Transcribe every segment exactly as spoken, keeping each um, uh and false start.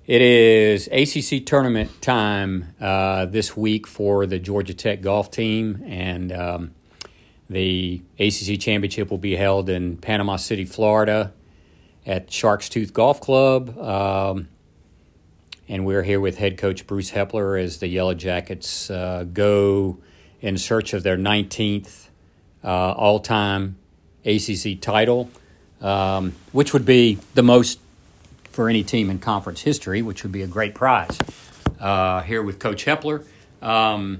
It is A C C tournament time uh, this week for the Georgia Tech golf team, and um, the A C C championship will be held in Panama City, Florida, at Sharks Tooth Golf Club. Um, and we're here with head coach Bruce Hepler as the Yellow Jackets uh, go in search of their nineteenth uh, all-time A C C title, um, which would be the most for any team in conference history, which would be a great prize. Uh, here with Coach Hepler. Um,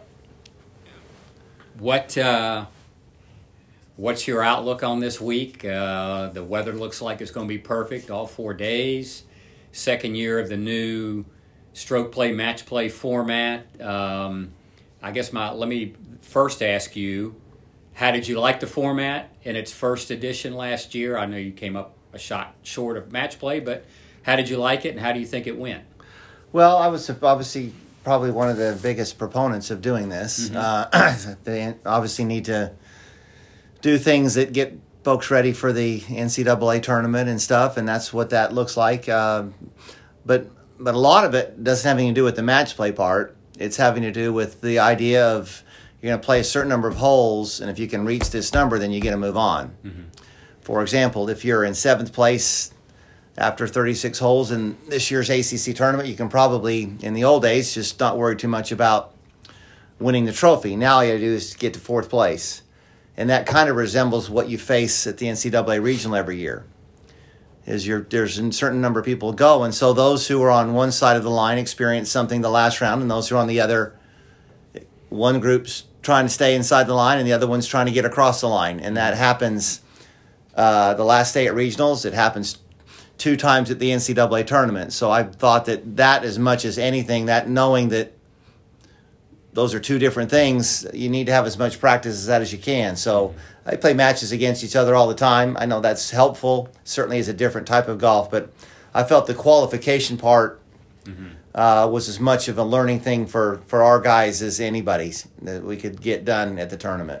what uh, what's your outlook on this week? Uh, the weather looks like it's going to be perfect all four days. Second year of the new stroke play, match play format. Um, I guess my let me first ask you, how did you like the format in its first edition last year? I know you came up a shot short of match play, but how did you like it, and how do you think it went? Well, I was obviously probably one of the biggest proponents of doing this. Mm-hmm. Uh, they obviously need to do things that get folks ready for the N C double A tournament and stuff, and that's what that looks like. Uh, but but a lot of it doesn't have anything to do with the match play part. It's having to do with the idea of you're going to play a certain number of holes, and if you can reach this number, then you get to move on. Mm-hmm. For example, if you're in seventh place after thirty-six holes in this year's A C C tournament, you can probably, in the old days, just not worry too much about winning the trophy. Now all you have to do is get to fourth place. And that kind of resembles what you face at the N C double A regional every year. Is you're, there's a certain number of people go, and so those who are on one side of the line experience something the last round, and those who are on the other, one group's trying to stay inside the line, and the other one's trying to get across the line. And that happens uh, the last day at regionals. It happens two times at the N C double A tournament. So I thought that that, as much as anything, that knowing that those are two different things, you need to have as much practice as that as you can. So I play matches against each other all the time. I know that's helpful. Certainly is a different type of golf, but I felt the qualification part mm-hmm. uh, was as much of a learning thing for, for our guys as anybody's that we could get done at the tournament.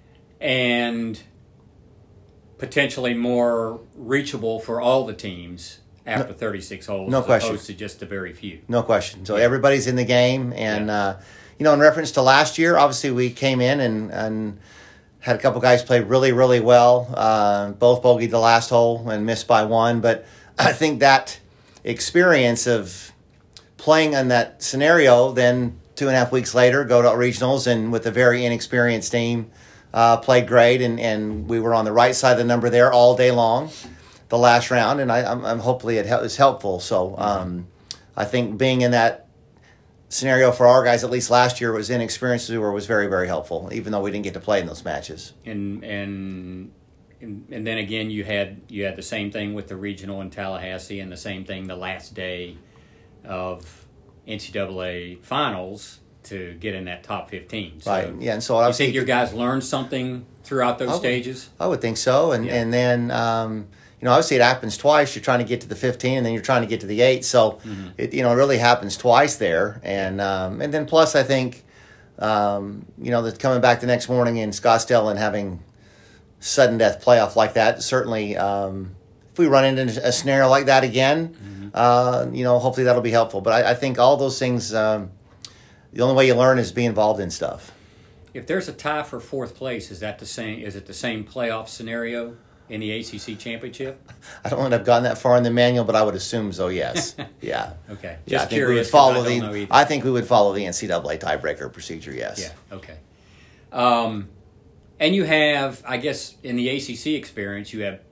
And potentially more reachable for all the teams after no, thirty-six holes, no as question. opposed to just a very few. No question. So everybody's in the game, and yeah. uh, you know, in reference to last year, obviously we came in and, and had a couple guys play really, really well. Uh, both bogeyed the last hole and missed by one, but I think that experience of playing in that scenario, then two and a half weeks later, go to regionals and with a very inexperienced team. Uh, played great, and, and we were on the right side of the number there all day long, the last round, and I, I'm, I'm hopefully it was helpful. So um, I think being in that scenario for our guys, at least last year, was inexperienced as we were, was very, very helpful, even though we didn't get to play in those matches. And and and, and then again, you had you had the same thing with the regional in Tallahassee, and the same thing the last day of N C double A finals to get in that top fifteen. So right. Yeah. And so I think your guys learned something throughout those I would, stages. I would think so. And yeah. and then um, you know, obviously it happens twice. You're trying to get to the fifteen, and then you're trying to get to the eight. So mm-hmm. it you know it really happens twice there. And um, and then plus I think um, you know that coming back the next morning in Scottsdale and having sudden death playoff like that, certainly um, if we run into a scenario like that again, mm-hmm. uh, you know hopefully that'll be helpful. But I, I think all those things. Um, The only way you learn is be involved in stuff. If there's a tie for fourth place, is that the same? Is it the same playoff scenario in the A C C championship? I don't know if I've gotten that far in the manual, but I would assume so. Yes. Yeah. Okay. Yeah, Just I think curious. we would follow I, the, I think we would follow the N C double A tiebreaker procedure. Yes. Yeah. Okay. Um, and you have, I guess, in the A C C experience, you have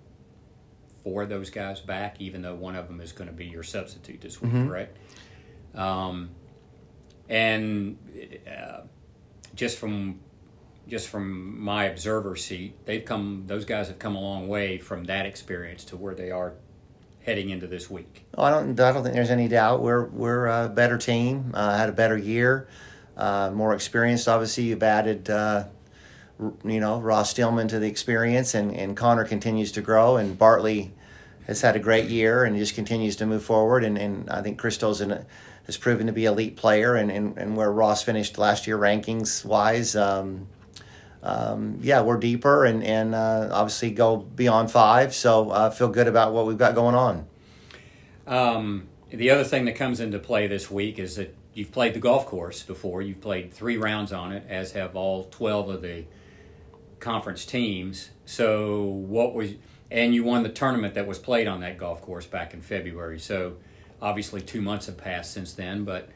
four of those guys back, even though one of them is going to be your substitute this week, mm-hmm. correct? Um. And uh, just from just from my observer seat, they've come. Those guys have come a long way from that experience to where they are heading into this week. Oh, I don't. I don't think there's any doubt. We're we're a better team. Uh, had a better year, uh, more experienced. Obviously, you've added, uh, you know, Ross Stillman to the experience, and, and Connor continues to grow, and Bartley has had a great year and just continues to move forward. And, and I think Christo's in a, has proven to be an elite player, and, and, and where Ross finished last year rankings wise, um, um, yeah, we're deeper and, and uh, obviously go beyond five. So I uh, feel good about what we've got going on. Um, the other thing that comes into play this week is that you've played the golf course before. You've played three rounds on it, as have all twelve of the conference teams. So what was and you won the tournament that was played on that golf course back in February. So obviously two months have passed since then. But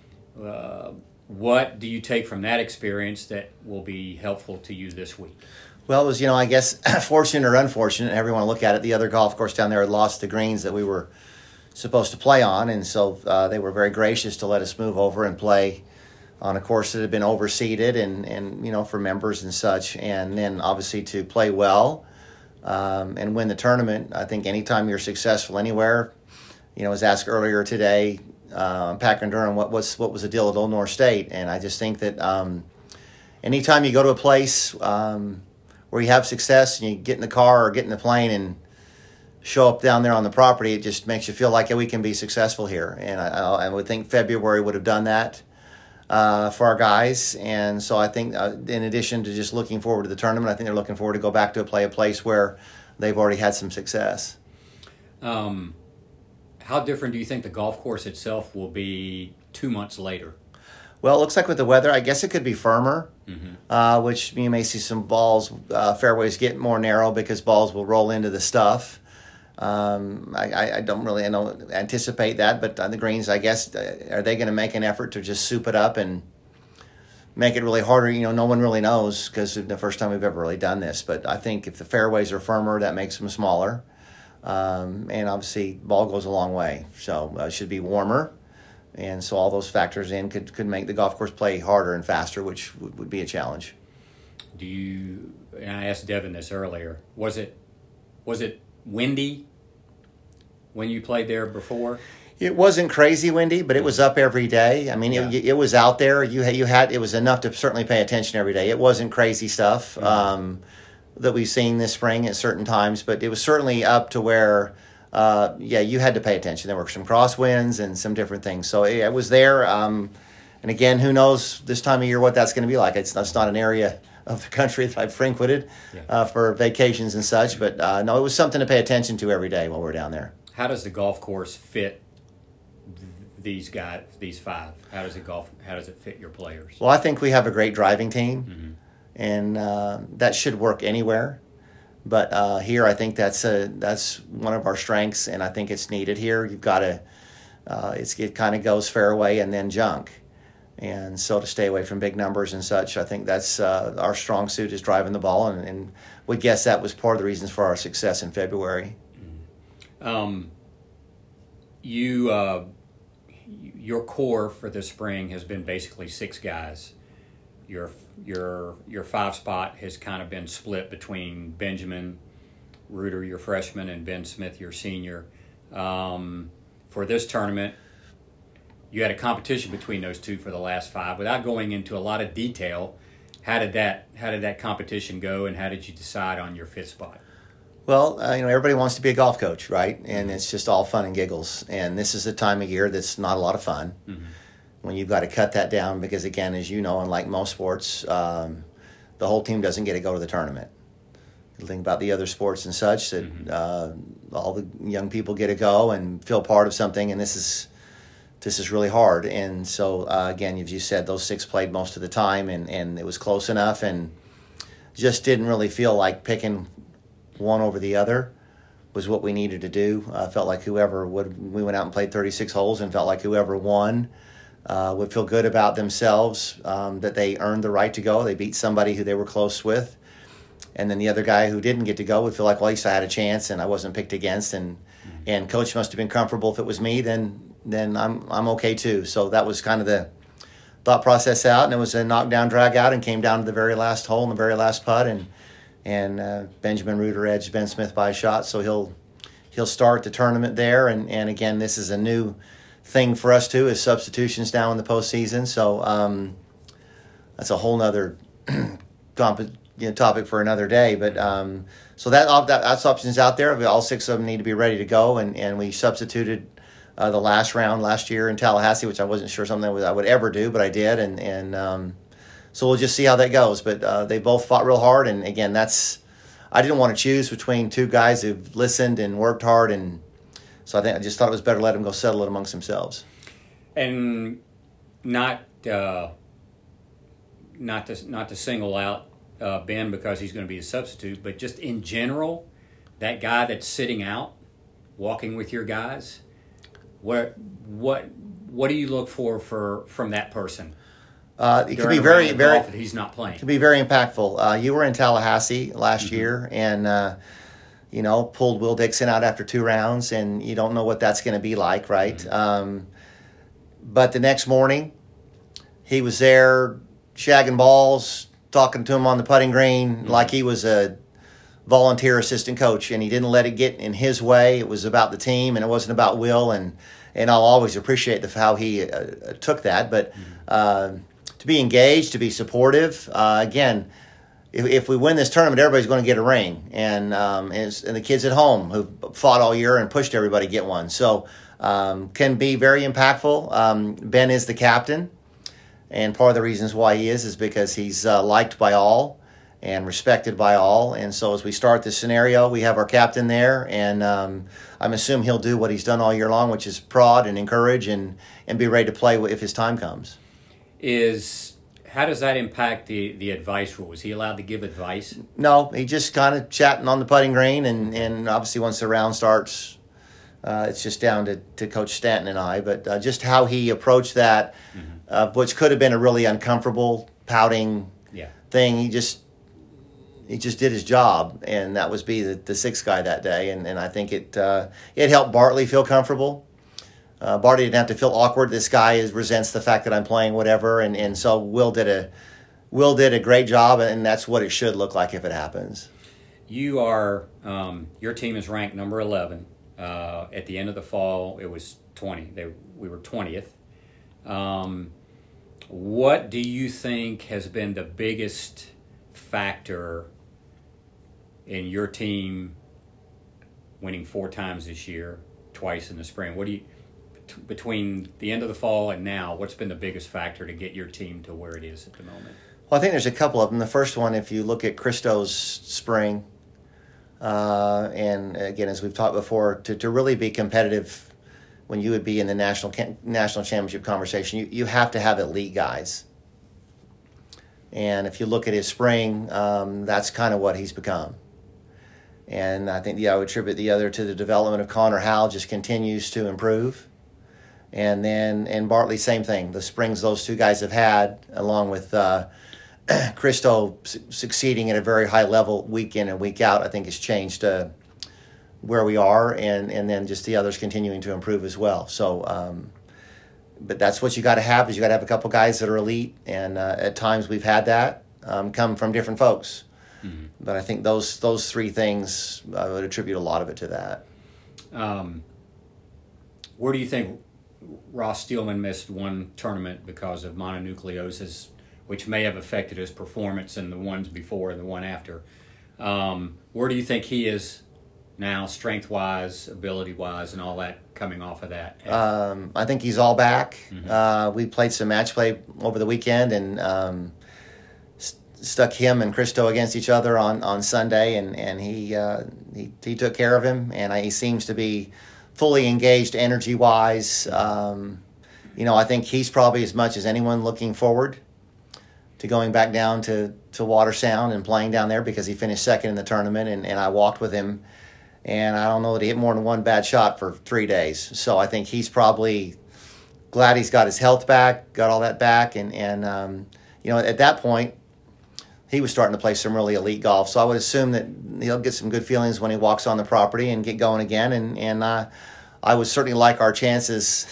uh, what do you take from that experience that will be helpful to you this week? Well, it was, you know, I guess fortunate or unfortunate, however you want to look at it. The other golf course down there had lost the greens that we were supposed to play on, and so uh, they were very gracious to let us move over and play on a course that had been overseeded and, and you know, for members and such, and then obviously to play well um, and win the tournament. I think anytime you're successful anywhere, you know, I was asked earlier today, uh, Packer and Durham, what was what was the deal at Old North State, and I just think that um, anytime you go to a place um, where you have success and you get in the car or get in the plane and show up down there on the property, it just makes you feel like, yeah, we can be successful here. And I, I would think February would have done that uh, for our guys. And so I think uh, in addition to just looking forward to the tournament, I think they're looking forward to go back to a play a place where they've already had some success. Um, how different do you think the golf course itself will be two months later? Well, it looks like with the weather, I guess it could be firmer, mm-hmm. uh, which you may see some balls, uh, fairways get more narrow because balls will roll into the stuff. Um, I, I don't really I don't anticipate that, but on the greens, I guess, are they going to make an effort to just soup it up and make it really harder? You know, no one really knows because it's the first time we've ever really done this. But I think if the fairways are firmer, that makes them smaller. Um, and obviously, ball goes a long way. So uh, it should be warmer. And so all those factors in could, could make the golf course play harder and faster, which would, would be a challenge. Do you, and I asked Devin this earlier, was it was it windy when you played there before? It wasn't crazy windy, but it was up every day. I mean, yeah. it, it was out there. You had, you had it was enough to certainly pay attention every day. It wasn't crazy stuff mm-hmm. um, that we've seen this spring at certain times, but it was certainly up to where, uh, yeah, you had to pay attention. There were some crosswinds and some different things. So yeah, it was there. Um, and again, who knows this time of year what that's going to be like. It's, it's not an area of the country that I've frequented yeah. uh, for vacations and such. But uh, no, it was something to pay attention to every day while we're down there. How does the golf course fit these guys, these five? How does it golf? How does it fit your players? Well, I think we have a great driving team, mm-hmm. and uh, that should work anywhere. But uh, here, I think that's a that's one of our strengths, and I think it's needed here. You've got to uh, it's it kind of goes fairway and then junk. And so to stay away from big numbers and such, I think that's uh, our strong suit is driving the ball, and, and would guess that was part of the reasons for our success in February. Mm-hmm. Um, you, uh, your core for this spring has been basically six guys. Your your your five spot has kind of been split between Benjamin Reuter, your freshman, and Ben Smith, your senior. Um, for this tournament, you had a competition between those two for the last five. Without going into a lot of detail, how did that how did that competition go, and how did you decide on your fifth spot? Well, uh, you know, everybody wants to be a golf coach, right? And it's just all fun and giggles. And this is the time of year that's not a lot of fun mm-hmm. when you've got to cut that down because, again, as you know, unlike most sports, um, the whole team doesn't get to go to the tournament. You think about the other sports and such that mm-hmm. uh, all the young people get to go and feel part of something, and this is this is really hard. And so, uh, again, as you said, those six played most of the time, and, and it was close enough, and just didn't really feel like picking one over the other was what we needed to do. Uh, felt like whoever would, we went out and played thirty-six holes and felt like whoever won uh, would feel good about themselves, um, that they earned the right to go. They beat somebody who they were close with. And then the other guy who didn't get to go would feel like, well, at least I had a chance and I wasn't picked against. And mm-hmm. and coach must have been comfortable. If it was me, then then I'm I'm okay too. So that was kind of the thought process out. And it was a knockdown, drag out, and came down to the very last hole and the very last putt. And And uh, Benjamin Reuter edged Ben Smith by a shot, so he'll he'll start the tournament there. And, and again, this is a new thing for us too, is substitutions now in the postseason. So um, that's a whole nother comp- you know, topic for another day. But um, so that, that that's options out there. All six of them need to be ready to go. And, and we substituted uh, the last round last year in Tallahassee, which I wasn't sure something I would ever do, but I did. And and um, So we'll just see how that goes. But uh, they both fought real hard. And, again, that's I didn't want to choose between two guys who've listened and worked hard and So I think I just thought it was better to let them go settle it amongst themselves. And not uh, not to not to single out uh, Ben because he's going to be a substitute, but just in general, that guy that's sitting out, walking with your guys, what what what do you look for, for from that person? Uh, it could be very, very. That he's not playing. It could be very impactful. Uh, you were in Tallahassee last mm-hmm. year, and uh, you know pulled Will Dixon out after two rounds, and you don't know what that's going to be like, right? Mm-hmm. Um, but the next morning, he was there, shagging balls, talking to him on the putting green mm-hmm. like he was a volunteer assistant coach, and he didn't let it get in his way. It was about the team, and it wasn't about Will, and and I'll always appreciate the how he uh, took that, but. Mm-hmm. Uh, To be engaged, to be supportive. Uh, again, if, if we win this tournament, everybody's going to get a ring, and um, and, and the kids at home who fought all year and pushed everybody to get one. So um, can be very impactful. Um, Ben is the captain, and part of the reasons why he is is because he's uh, liked by all and respected by all. And so as we start this scenario, we have our captain there, and um, I'm assuming he'll do what he's done all year long, which is prod and encourage and and be ready to play if his time comes. Is how does that impact the, the advice rule? Is he allowed to give advice? No, he just kind of chatting on the putting green, and, and obviously once the round starts, uh, it's just down to, to Coach Stanton and I. But uh, just how he approached that, mm-hmm. uh, which could have been a really uncomfortable, pouting yeah. thing, he just he just did his job, and that was be the, the sixth guy that day. And, and I think it uh, it helped Bartley feel comfortable. Uh, Barty didn't have to feel awkward. This guy is resents the fact that I'm playing whatever, and, and so Will did a Will did a great job, and that's what it should look like if it happens. You are um, your team is ranked number eleven. Uh, at the end of the fall, it was twenty. They we were twentieth. Um, what do you think has been the biggest factor in your team winning four times this year, twice in the spring? What do you Between the end of the fall and now, what's been the biggest factor to get your team to where it is at the moment? Well, I think there's a couple of them. The first one, if you look at Christo's spring, uh, and again, as we've talked before, to, to really be competitive when you would be in the national national championship conversation, you, you have to have elite guys. And if you look at his spring, um, that's kind of what he's become. And I think yeah, I would attribute the other to the development of Connor Howell just continues to improve. And then and Bartley, same thing. The springs those two guys have had, along with uh, Christo su- succeeding at a very high level week in and week out, I think has changed uh, where we are, and, and then just the others continuing to improve as well. So, um, but that's what you got to have is you got to have a couple guys that are elite, and uh, at times we've had that um, come from different folks. Mm-hmm. But I think those those three things, I would attribute a lot of it to that. Um, where do you think Ross Steelman missed one tournament because of mononucleosis, which may have affected his performance in the ones before and the one after? Um, where do you think he is now, strength-wise, ability-wise, and all that coming off of that? Um, I think he's all back. Mm-hmm. Uh, we played some match play over the weekend, and um, st- stuck him and Christo against each other on, on Sunday, and, and he, uh, he he took care of him, and he seems to be fully engaged energy-wise. Um, you know, I think he's probably as much as anyone looking forward to going back down to, to Water Sound and playing down there because he finished second in the tournament, and, and I walked with him, and I don't know that he hit more than one bad shot for three days. So I think he's probably glad he's got his health back, got all that back, and, and um, you know, at that point, he was starting to play some really elite golf. So I would assume that he'll get some good feelings when he walks on the property and get going again. And, and uh, I would certainly like our chances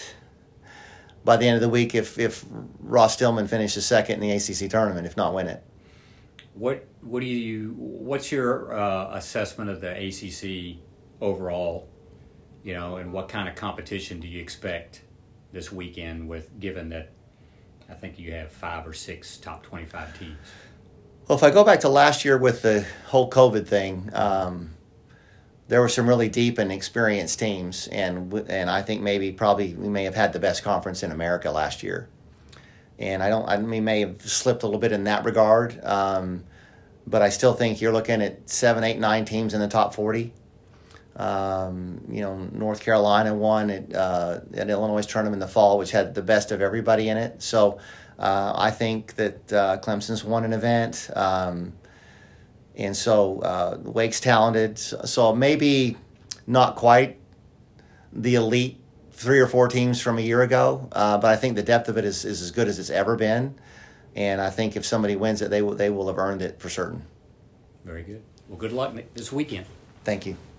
by the end of the week if, if Ross Stillman finishes second in the A C C tournament, if not win it. What what do you what's your uh, assessment of the A C C overall, you know, and what kind of competition do you expect this weekend with, given that I think you have five or six top twenty-five teams? Well, if I go back to last year with the whole COVID thing, um, there were some really deep and experienced teams, and and I think maybe probably we may have had the best conference in America last year. And I don't, I mean, may have slipped a little bit in that regard, um, but I still think you're looking at seven, eight, nine teams in the top forty. Um, you know, North Carolina won at, uh, at Illinois tournament in the fall, which had the best of everybody in it. So uh, I think that uh, Clemson's won an event. Um, and so uh, Wake's talented. So maybe not quite the elite three or four teams from a year ago, uh, but I think the depth of it is, is as good as it's ever been. And I think if somebody wins it, they will, they will have earned it for certain. Very good. Well, good luck this weekend. Thank you.